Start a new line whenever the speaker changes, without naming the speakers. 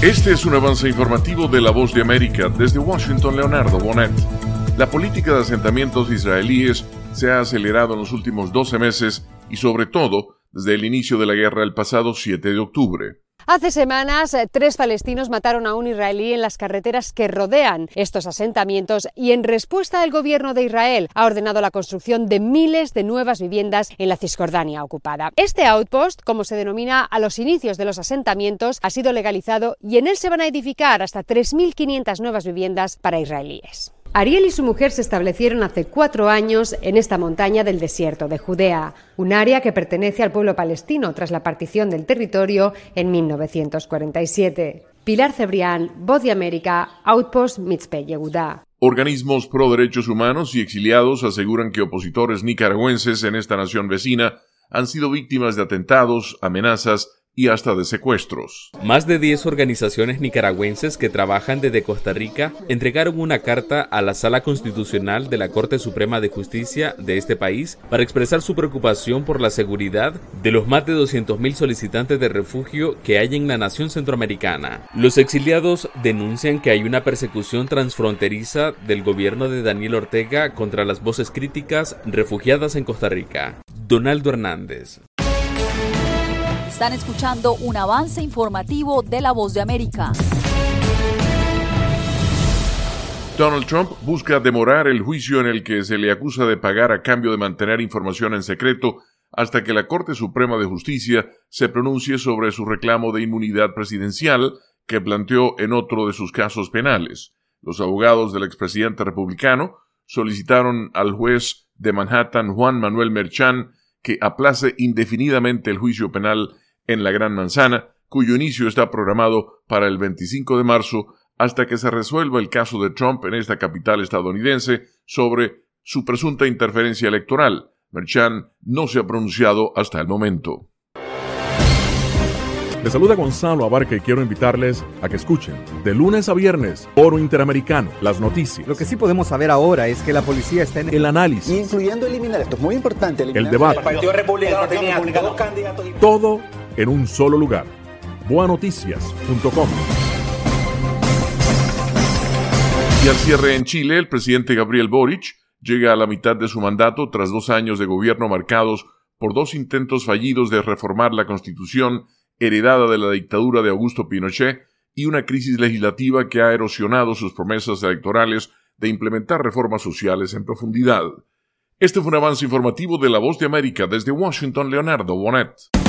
Este es un avance informativo de La Voz de América. Desde Washington, Leonardo Bonet. La política de asentamientos israelíes se ha acelerado en los últimos 12 meses y sobre todo desde el inicio de la guerra el pasado 7 de octubre.
Hace semanas, 3 palestinos mataron a un israelí en las carreteras que rodean estos asentamientos y en respuesta el gobierno de Israel ha ordenado la construcción de miles de nuevas viviendas en la Cisjordania ocupada. Este outpost, como se denomina a los inicios de los asentamientos, ha sido legalizado y en él se van a edificar hasta 3.500 nuevas viviendas para israelíes. Ariel y su mujer se establecieron hace 4 años en esta montaña del desierto de Judea, un área que pertenece al pueblo palestino tras la partición del territorio en 1947. Pilar Cebrián, Voz de América, Outpost Mitzpe Yehudá.
Organismos pro derechos humanos y exiliados aseguran que opositores nicaragüenses en esta nación vecina han sido víctimas de atentados, amenazas y hasta de secuestros.
Más de 10 organizaciones nicaragüenses que trabajan desde Costa Rica entregaron una carta a la Sala Constitucional de la Corte Suprema de Justicia de este país para expresar su preocupación por la seguridad de los más de 200.000 solicitantes de refugio que hay en la nación centroamericana. Los exiliados denuncian que hay una persecución transfronteriza del gobierno de Daniel Ortega contra las voces críticas refugiadas en Costa Rica. Donaldo Hernández.
Están escuchando un avance informativo de La Voz de América.
Donald Trump busca demorar el juicio en el que se le acusa de pagar a cambio de mantener información en secreto hasta que la Corte Suprema de Justicia se pronuncie sobre su reclamo de inmunidad presidencial que planteó en otro de sus casos penales. Los abogados del expresidente republicano solicitaron al juez de Manhattan, Juan Manuel Merchan, que aplace indefinidamente el juicio penal en la Gran Manzana, cuyo inicio está programado para el 25 de marzo, hasta que se resuelva el caso de Trump en esta capital estadounidense sobre su presunta interferencia electoral. Merchan no se ha pronunciado hasta el momento.
Les saluda Gonzalo Abarca y quiero invitarles a que escuchen de lunes a viernes Foro Interamericano, las noticias.
Lo que sí podemos saber ahora es que la policía está en
el análisis,
incluyendo eliminar, esto es muy importante,
el debate,
el Partido Republicano tenía 2 candidatos,
todo en un solo lugar. Boanoticias.com.
Y al cierre en Chile, el presidente Gabriel Boric llega a la mitad de su mandato tras 2 años de gobierno marcados por 2 intentos fallidos de reformar la Constitución heredada de la dictadura de Augusto Pinochet y una crisis legislativa que ha erosionado sus promesas electorales de implementar reformas sociales en profundidad. Este fue un avance informativo de La Voz de América desde Washington, Leonardo Bonet.